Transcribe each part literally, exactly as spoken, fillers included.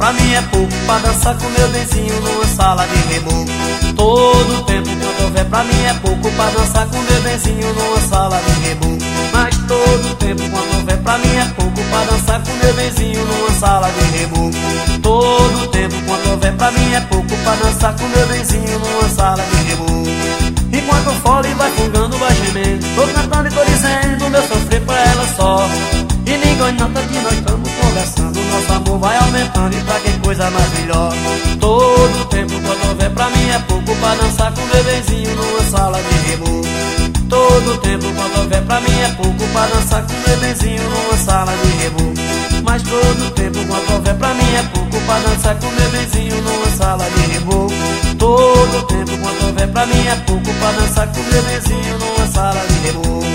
pra mim é pouco pra dançar com meu benzinho numa sala de reboco. Todo tempo quanto houver pra mim é pouco pra dançar com meu benzinho numa sala de reboco. Mas todo tempo quanto houver pra mim é pouco pra dançar com meu benzinho numa sala de reboco. Todo tempo quanto houver pra mim é pouco pra dançar com meu benzinho numa sala de reboco. Enquanto o fole vai fungando, vai gemendo, tô cantando e tô dizendo meu sofrer pra ela só. E ninguém nota que nós estamos conversando, nosso amor vai aumentando e pra que coisa mais melhor. Todo tempo quando houver pra mim é pouco pra dançar com meu benzinho numa sala de reboco. Todo tempo quando houver pra mim é pouco pra dançar com meu benzinho numa sala de reboco. Mas todo tempo quando houver pra mim é pouco pra dançar com meu benzinho numa sala de reboco. Todo tempo quando houver pra mim é pouco pra dançar com meu benzinho numa sala de reboco.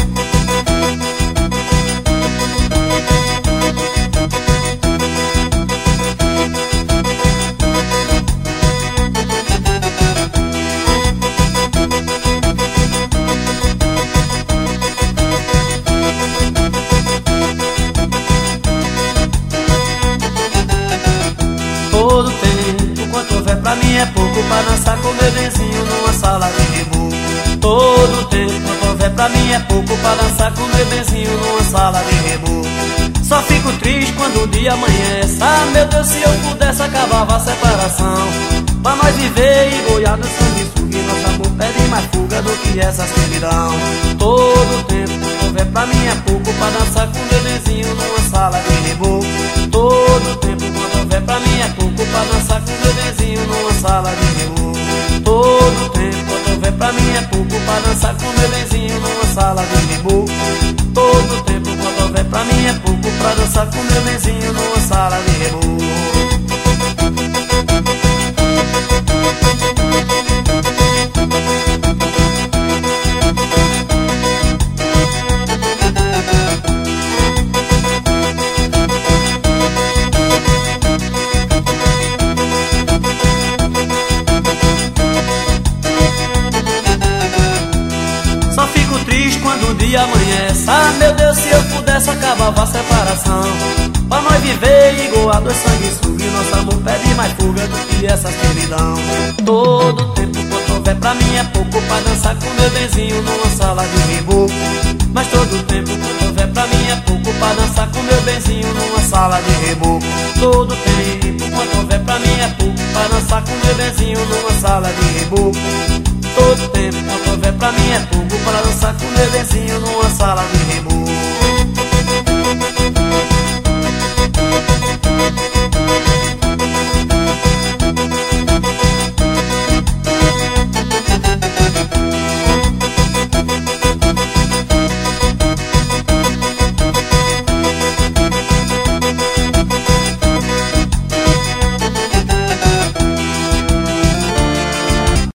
Todo tempo quanto houver pra mim é pouco pra dançar com meu benzinho numa sala de reboco. Todo tempo quanto houver pra mim é pouco pra dançar com meu benzinho numa sala de reboco. Só fico triste quando o dia amanhece. Ah, meu Deus, se eu pudesse acabava a separação, pra nós viver e boiar no sanguessuga. E nosso amor pede mais fuga do que essa servidão. Todo tempo quanto houver pra mim é pouco pra dançar com meu benzinho numa sala de reboco. Todo tempo quanto houver pra mim é pouco pra dançar com meu benzinho numa sala de reboco. Todo tempo quanto houver pra mim é pouco pra dançar com meu benzinho numa sala de reboco. Todo tempo quanto houver pra mim é pouco pra dançar com meu benzinho numa sala de reboco. Só fico triste quando o dia amanhece. Ah, meu Deus, se eu pudesse acabava a separação, pra nós viver igual a dois sanguessuga. E nosso amor pede mais fuga do que essa servidão. Todo tempo quanto houver pra mim é pouco pra dançar com meu benzinho numa sala de reboco. Mas todo tempo quanto houver pra mim é pouco pra dançar com meu benzinho numa sala de reboco. Todo tempo quanto houver pra mim é pouco pra dançar com meu benzinho numa sala de reboco. Todo tempo quanto houver pra mim é pouco pra dançar com meu benzinho numa sala de reboco.